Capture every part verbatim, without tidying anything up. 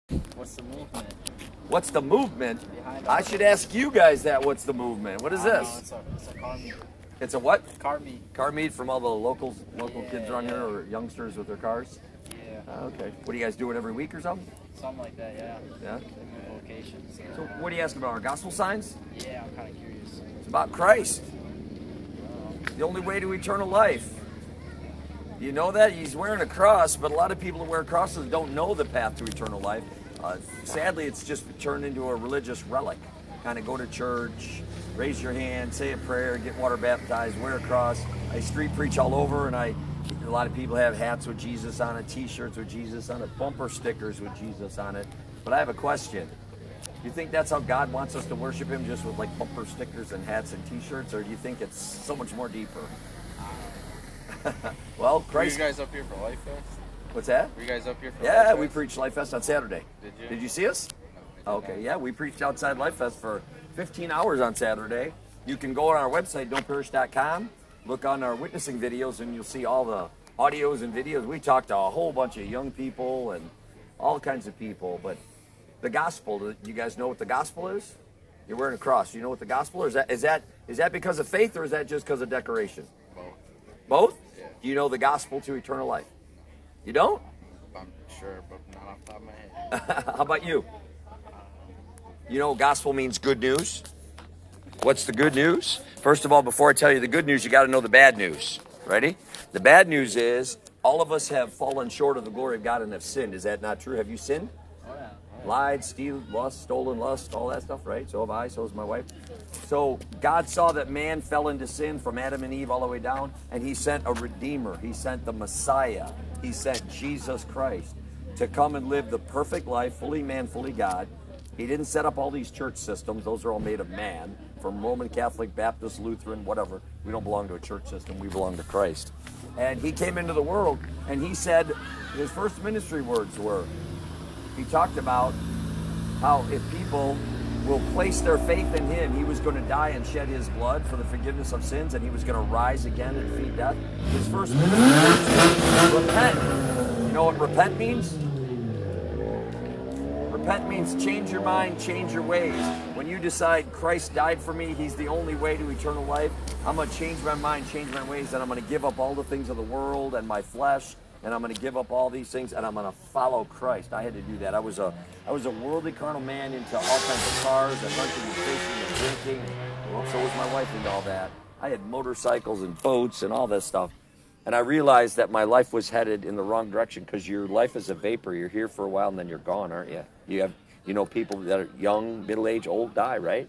What's the movement? What's the movement? Behind I all should this? ask you guys that. What's the movement? What is I don't know, this? It's a, it's a car meet. It's a what? Car meet. Car meet from all the locals, local Yeah, kids around yeah. here, or youngsters with their cars? Yeah. Oh, okay. What do you guys do it every week or something? Something like that, yeah. Yeah. They move locations. So what do you ask about? Our gospel signs? Yeah, I'm kind of curious. It's about Christ, Oh. the only way to eternal life. You know that? He's wearing a cross, but a lot of people who wear crosses don't know the path to eternal life. Uh, sadly, it's just turned into a religious relic. Kind of go to church, raise your hand, say a prayer, get water baptized, wear a cross. I street preach all over, and I a lot of people have hats with Jesus on it, T-shirts with Jesus on it, bumper stickers with Jesus on it. But I have a question. Do you think that's how God wants us to worship Him, just with like bumper stickers and hats and T-shirts, or do you think it's so much more deeper? Well, Were Christ. you guys up here for Life Fest? What's that? Were you guys up here for Yeah, Life we Fest? preached Life Fest on Saturday. Did you? Did you see us? No, I did Okay, not. yeah, we preached outside Life Fest for fifteen hours on Saturday. You can go on our website, don't perish dot com, look on our witnessing videos, and you'll see all the audios and videos. We talked to a whole bunch of young people and all kinds of people. But the gospel, you guys know what the gospel is? You're wearing a cross. You know what the gospel is? Is that, is that, is that because of faith, or is that just because of decoration? Both. Both? Yeah. Do you know the gospel to eternal life? You don't? I'm sure, but not off the top of my head. How about you? You know, gospel means good news. What's the good news? First of all, before I tell you the good news, you got to know the bad news. Ready? The bad news is all of us have fallen short of the glory of God and have sinned. Is that not true? Have you sinned? Oh, yeah. Lied, steal, lust, stolen lust, all that stuff, right? So have I, so has my wife. So God saw that man fell into sin from Adam and Eve all the way down, and He sent a Redeemer. He sent the Messiah. He sent Jesus Christ to come and live the perfect life, fully man, fully God. He didn't set up all these church systems. Those are all made of man, from Roman Catholic, Baptist, Lutheran, whatever. We don't belong to a church system. We belong to Christ. And He came into the world, and He said, His first ministry words were, He talked about how if people will place their faith in Him, He was going to die and shed His blood for the forgiveness of sins, and He was going to rise again and defeat death. His first ministry was repent. You know what repent means? Repent means change your mind, change your ways. When you decide Christ died for me, He's the only way to eternal life, I'm going to change my mind, change my ways, and I'm going to give up all the things of the world and my flesh, and I'm going to give up all these things, and I'm going to follow Christ. I had to do that. I was a, I was a worldly, carnal man into all kinds of cars and hunting and fishing and drinking. Well, so was my wife into all that. I had motorcycles and boats and all this stuff. And I realized that my life was headed in the wrong direction, because your life is a vapor. You're here for a while and then you're gone, aren't you? You have, you know, people that are young, middle-aged, old die, right?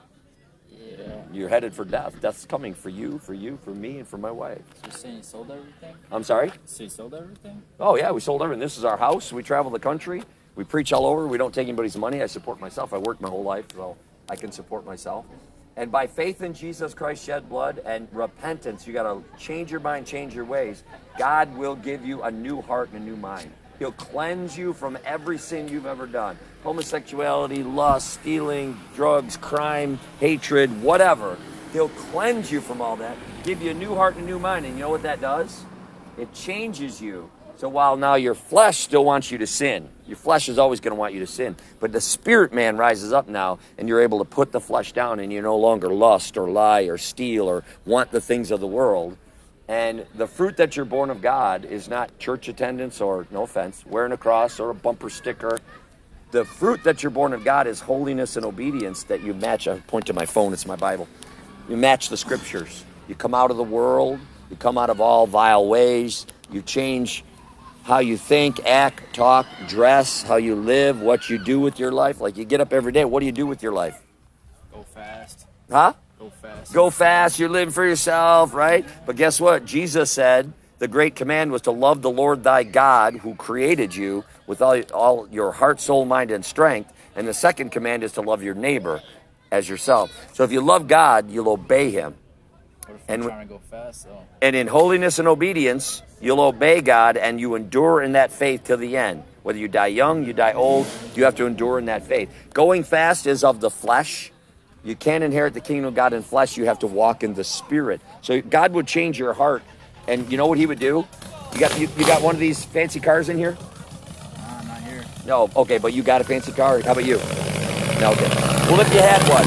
Yeah. You're headed for death. Death's coming for you, for you, for me, and for my wife. So you're saying you sold everything? I'm sorry? So you sold everything? Oh, yeah, we sold everything. This is our house. We travel the country. We preach all over. We don't take anybody's money. I support myself. I worked my whole life, so I can support myself. And by faith in Jesus Christ, shed blood, and repentance, you got to change your mind, change your ways. God will give you a new heart and a new mind. He'll cleanse you from every sin you've ever done. Homosexuality, lust, stealing, drugs, crime, hatred, whatever. He'll cleanse you from all that, give you a new heart and a new mind. And you know what that does? It changes you. So while now your flesh still wants you to sin, your flesh is always going to want you to sin, but the spirit man rises up now, and you're able to put the flesh down, and you no longer lust or lie or steal or want the things of the world. And the fruit that you're born of God is not church attendance or, no offense, wearing a cross or a bumper sticker. The fruit that you're born of God is holiness and obedience that you match. I point to my phone, it's my Bible. You match the scriptures. You come out of the world. You come out of all vile ways. You change how you think, act, talk, dress, how you live, what you do with your life. Like you get up every day, what do you do with your life? Go fast. Huh? Go fast. Go fast, you're living for yourself, right? But guess what? Jesus said the great command was to love the Lord thy God who created you with all, all your heart, soul, mind, and strength. And the second command is to love your neighbor as yourself. So if you love God, you'll obey Him. What if And I'm w- trying to go fast, though? And in holiness and obedience, you'll obey God, and you endure in that faith till the end. Whether you die young, you die old, you have to endure in that faith. Going fast is of the flesh. You can't inherit the kingdom of God in flesh. You have to walk in the Spirit. So God would change your heart. And you know what He would do? You got you, you got one of these fancy cars in here? Nah, not here. No, okay, but you got a fancy car? How about you? No, okay. Well, if you had one,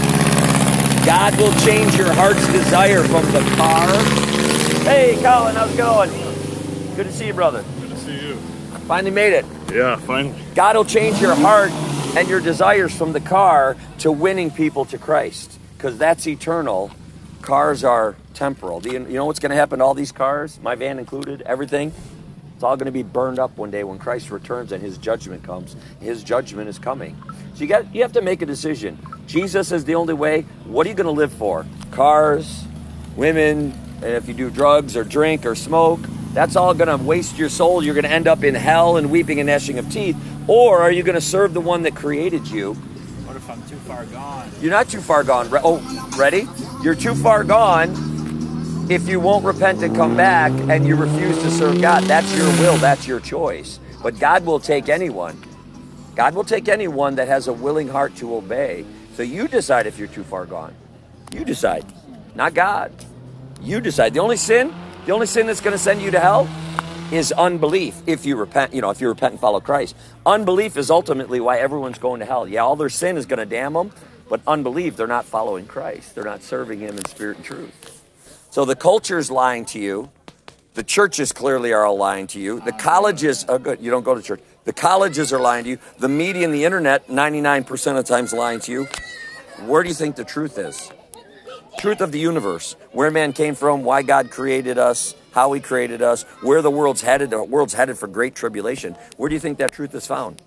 God will change your heart's desire from the car. Hey, Colin, how's it going? Good to see you, brother. Good to see you. Finally made it. Yeah, finally. God will change your heart and your desires from the car to winning people to Christ, because that's eternal. Cars are temporal. Do you, you know what's going to happen to all these cars, my van included, everything? It's all going to be burned up one day when Christ returns and his judgment comes. His judgment is coming. So you got you have to make a decision. Jesus is the only way. What are you going to live for? Cars, women, and if you do drugs or drink or smoke, that's all going to waste your soul. You're going to end up in hell and weeping and gnashing of teeth. Or are you going to serve the one that created you? What if I'm too far gone? You're not too far gone. Re- oh, ready? You're too far gone if you won't repent and come back and you refuse to serve God. That's your will. That's your choice. But God will take anyone. God will take anyone that has a willing heart to obey. So you decide if you're too far gone. You decide, not God. You decide. The only sin, the only sin that's going to send you to hell is unbelief. If you repent, you know, if you repent and follow Christ. Unbelief is ultimately why everyone's going to hell. Yeah, all their sin is going to damn them, but unbelief, they're not following Christ. They're not serving him in spirit and truth. So the culture's lying to you. The churches clearly are all lying to you. The colleges, oh good, you don't go to church. The colleges are lying to you. The media and the internet, ninety-nine percent of the times lying to you. Where do you think the truth is? Truth of the universe, where man came from, why God created us, how he created us, where the world's headed. The world's headed for great tribulation. Where do you think that truth is found?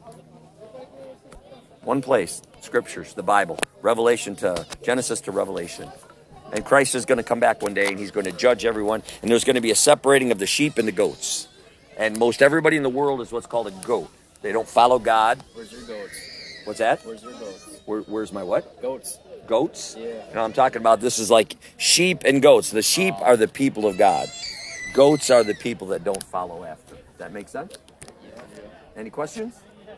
One place, scriptures, the Bible, Revelation to Genesis to Revelation. And Christ is going to come back one day and he's going to judge everyone. And there's going to be a separating of the sheep and the goats. And most everybody in the world is what's called a goat. They don't follow God. Where's your goats? What's that? Where's your goats? Where, where's my what? Goats. Goats? Yeah. You know, I'm talking about this is like sheep and goats. The sheep are the people of God. Goats are the people that don't follow after. Does that make sense? Yeah. Any questions?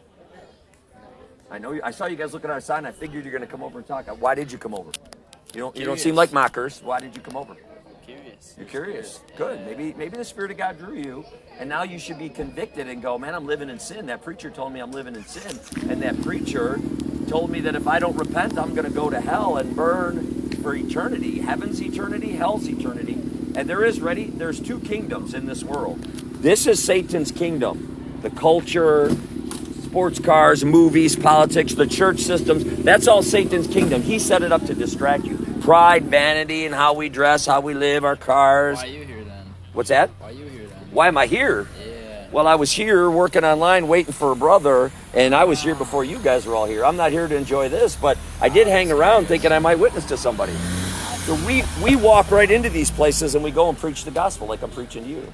I know you, I saw you guys looking at our sign. I figured you're going to come over and talk. Why did you come over? You don't you don't seem like mockers. Why did you come over? Curious. You're curious. Good. Maybe maybe the Spirit of God drew you, and now you should be convicted and go, man, I'm living in sin. That preacher told me I'm living in sin, and that preacher told me that if I don't repent, I'm going to go to hell and burn for eternity. Heaven's eternity, hell's eternity. And there is, ready? There's two kingdoms in this world. This is Satan's kingdom. The culture, sports cars, movies, politics, the church systems, that's all Satan's kingdom. He set it up to distract you. Pride, vanity, and how we dress, how we live, our cars. Why are you here then? What's that? Why are you here then? Why am I here? Yeah. Well, I was here working online waiting for a brother, and I was here before you guys were all here. I'm not here to enjoy this, but I did hang around thinking I might witness to somebody. So we, we walk right into these places and we go and preach the gospel like I'm preaching to you.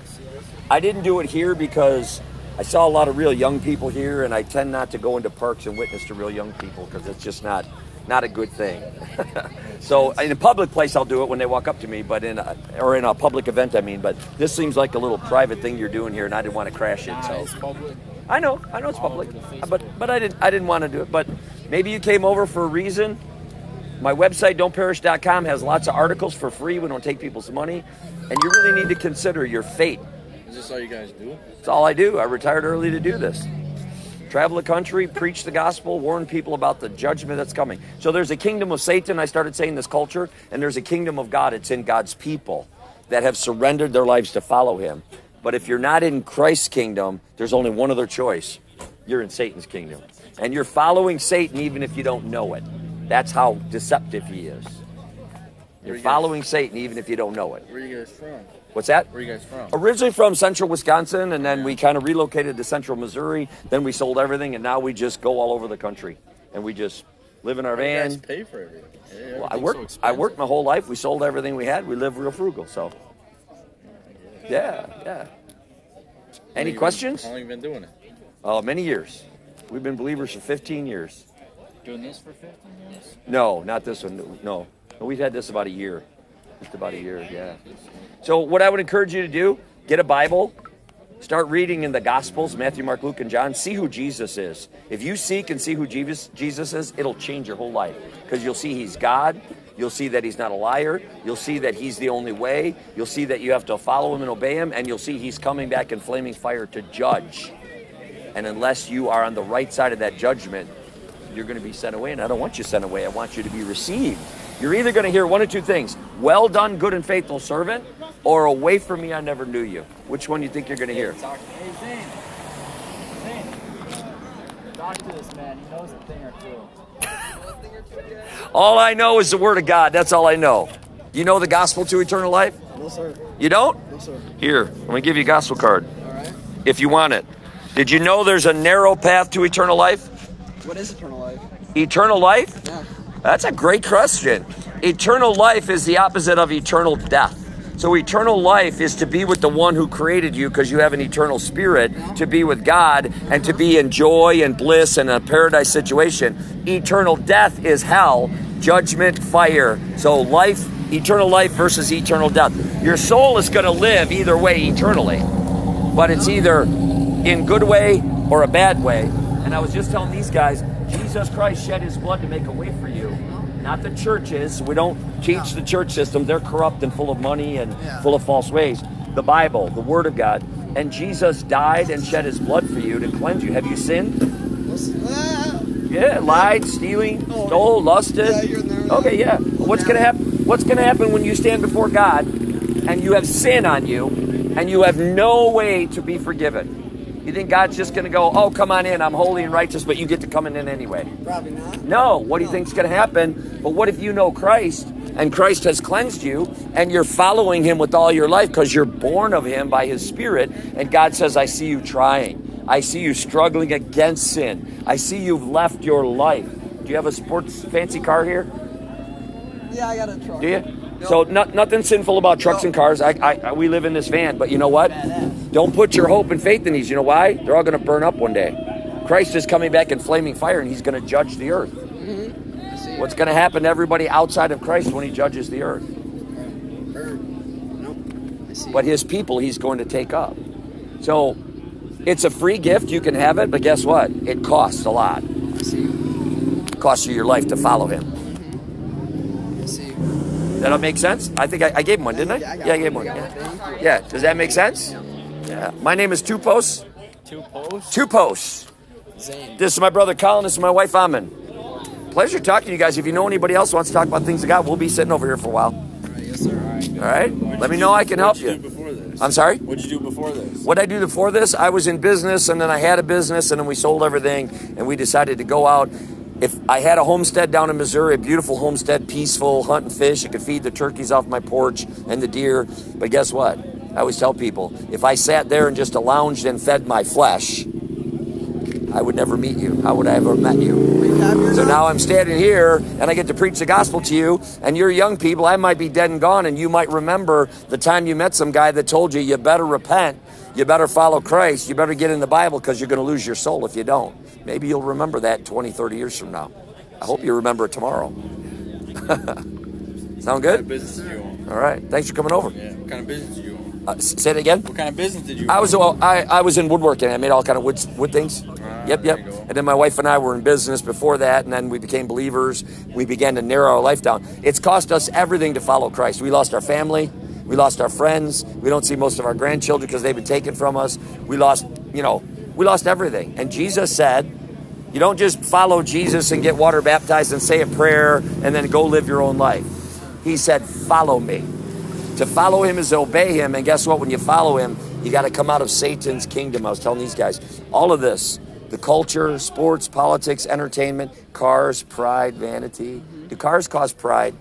I didn't do it here because I saw a lot of real young people here, and I tend not to go into parks and witness to real young people because it's just not not a good thing. So in a public place, I'll do it when they walk up to me, but in a, or in a public event, I mean. But this seems like a little private thing you're doing here, and I didn't want to crash it. Nah, So it's public. I know, I know it's All public, over the Facebook. but but I didn't I didn't want to do it. But maybe you came over for a reason. My website, don't perish dot com, has lots of articles for free. We don't take people's money, and you really need to consider your fate. Is this all you guys do? That's all I do. I retired early to do this. Travel the country, preach the gospel, warn people about the judgment that's coming. So there's a kingdom of Satan, I started saying, this culture, and there's a kingdom of God. It's in God's people that have surrendered their lives to follow him. But if you're not in Christ's kingdom, there's only one other choice. You're in Satan's kingdom. And you're following Satan even if you don't know it. That's how deceptive he is. You're you guys- following Satan even if you don't know it. Where are you guys from? What's that? Where are you guys from? Originally from central Wisconsin, and then we kind of relocated to central Missouri. Then we sold everything, and now we just go all over the country. And we just live in our How do you guys van. pay for everything? Yeah, Well, I everything's worked, so I worked expensive. my whole life. We sold everything we had. We live real frugal, so. Yeah, yeah. Any How long questions? You been, how long you been doing it? Oh, many years. We've been believers for fifteen years. Doing this for fifteen years? No, not this one. No. We've had this about a year. Just about a year, yeah. So what I would encourage you to do, get a Bible, start reading in the Gospels, Matthew, Mark, Luke, and John. See who Jesus is. If you seek and see who Jesus, Jesus is, it'll change your whole life. Because you'll see he's God. You'll see that he's not a liar. You'll see that he's the only way. You'll see that you have to follow him and obey him. And you'll see he's coming back in flaming fire to judge. And unless you are on the right side of that judgment, you're going to be sent away. And I don't want you sent away. I want you to be received. You're either going to hear one of two things. Well done, good and faithful servant, or away from me, I never knew you. Which one do you think you're going to hear? Talk, hey, Zane. Zane. Talk to this man. He knows a thing or two. All I know is the word of God. That's all I know. You know the gospel to eternal life? No, sir. You don't? No, sir. Here, I'm going to give you a gospel card All right. if you want it. Did you know there's a narrow path to eternal life? What is eternal life? Eternal life? Yeah. That's a great question. Eternal life is the opposite of eternal death. So eternal life is to be with the one who created you because you have an eternal spirit, to be with God and to be in joy and bliss and a paradise situation. Eternal death is hell, judgment, fire. So life, eternal life versus eternal death. Your soul is going to live either way eternally, but it's either in good way or a bad way. And I was just telling these guys, Jesus Christ shed his blood to make a way for you. Not the churches. We don't teach the church system. They're corrupt and full of money and Yeah. full of false ways. The Bible, the Word of God. And Jesus died and shed his blood for you to cleanse you. Have you sinned? Ah, Yeah, lied, stealing, Oh, stole, lusted. yeah, you're in there now. Okay, yeah. What's Yeah. gonna happen? What's gonna happen when you stand before God and you have sin on you and you have no way to be forgiven? You think God's just gonna go, oh, come on in, I'm holy and righteous, but you get to come in anyway? probably not. No. What do you No. think's gonna happen? But what if you know Christ and Christ has cleansed you and you're following him with all your life because you're born of him by his Spirit, and God says, I see you trying. I see you struggling against sin. I see you've left your life. Do you have a sports fancy car here? Yeah, I got a truck. Do you? Yep. So not, nothing sinful about trucks No. and cars. I, I, I, we live in this van, but you know what? Don't put your hope and faith in these. You know why? They're all going to burn up one day. Christ is coming back in flaming fire, and he's going to judge the earth. I see. What's going to happen to everybody outside of Christ when he judges the earth? Bird. Nope. I see. But his people he's going to take up. So it's a free gift. You can have it, but guess what? It costs a lot. I see. It costs you your life to follow him. I see. That'll make sense? I think I, I gave him one, didn't I? Yeah, I got Yeah, I gave him one. one. I got Yeah. one. Yeah. Does that make sense? Yeah. My name is Two Posts. Two posts? Two Posts. Zane. This is my brother Colin. This is my wife Amin. Pleasure talking to you guys. If you know anybody else who wants to talk about things of God, we'll be sitting over here for a while. All right, yes, sir. All right? Let me know I can help What'd you do you. before this? I'm sorry? What'd you do before this? What I do before this, I was in business, and then I had a business, and then we sold everything, and we decided to go out. If I had a homestead down in Missouri, a beautiful homestead, peaceful, hunt and fish. I could feed the turkeys off my porch and the deer. But guess what? I always tell people, if I sat there and just lounged and fed my flesh, I would never meet you. How would I ever met you? We have your So now I'm standing here and I get to preach the gospel to you, and you're young people. I might be dead and gone, and you might remember the time you met some guy that told you, you better repent, you better follow Christ, you better get in the Bible because you're going to lose your soul if you don't. Maybe you'll remember that twenty, thirty years from now. I hope you remember it tomorrow. Sound What kind of good? business did you own? All right. Thanks for coming over. Yeah. What kind of business did you own? Uh, s- say it again. What kind of business did you I own? was well, I, I was in woodworking. I made all kind of wood wood things. Ah, Yep, there yep. you go. And then my wife and I were in business before that, and then we became believers. We began to narrow our life down. It's cost us everything to follow Christ. We lost our family. We lost our friends. We don't see most of our grandchildren because they've been taken from us. We lost, you know, we lost everything. And Jesus said, you don't just follow Jesus and get water baptized and say a prayer and then go live your own life. He said, follow me. To follow him is to obey him. And guess what? When you follow him, you got to come out of Satan's kingdom. I was telling these guys, all of this, the culture, sports, politics, entertainment, cars, pride, vanity. Do cars cause pride?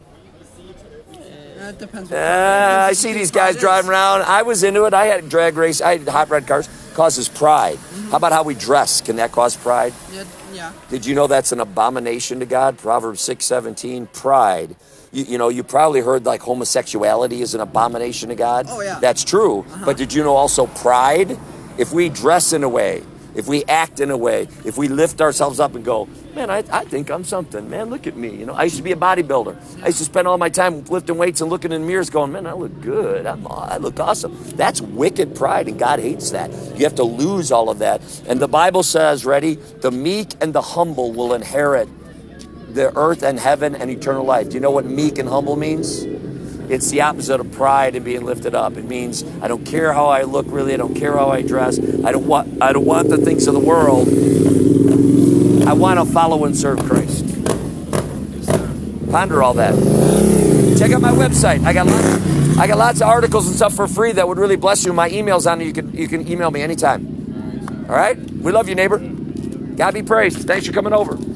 Uh, it depends. What Uh, I see these guys driving around. I was into it. I had drag race. I had hot rod cars. Causes pride. How about how we dress? Can that cause pride? Yeah, yeah. Did you know that's an abomination to God? Proverbs six seventeen, pride. You, you know, you probably heard like homosexuality is an abomination to God. Oh, yeah. That's true. But did you know also pride? If we dress in a way, if we act in a way, if we lift ourselves up and go, man, I, I think I'm something. Man, look at me. You know, I used to be a bodybuilder. I used to spend all my time lifting weights and looking in mirrors going, man, I look good. I'm, I look awesome. That's wicked pride, and God hates that. You have to lose all of that. And the Bible says, ready, the meek and the humble will inherit the earth and heaven and eternal life. Do you know what meek and humble means? It's the opposite of pride and being lifted up. It means I don't care how I look, really. I don't care how I dress. I don't want, I don't want the things of the world. I want to follow and serve Christ. Ponder all that. Check out my website. I got lots, I got lots of articles and stuff for free that would really bless you. My email's on it. You can, you can email me anytime. All right? We love you, neighbor. God be praised. Thanks for coming over.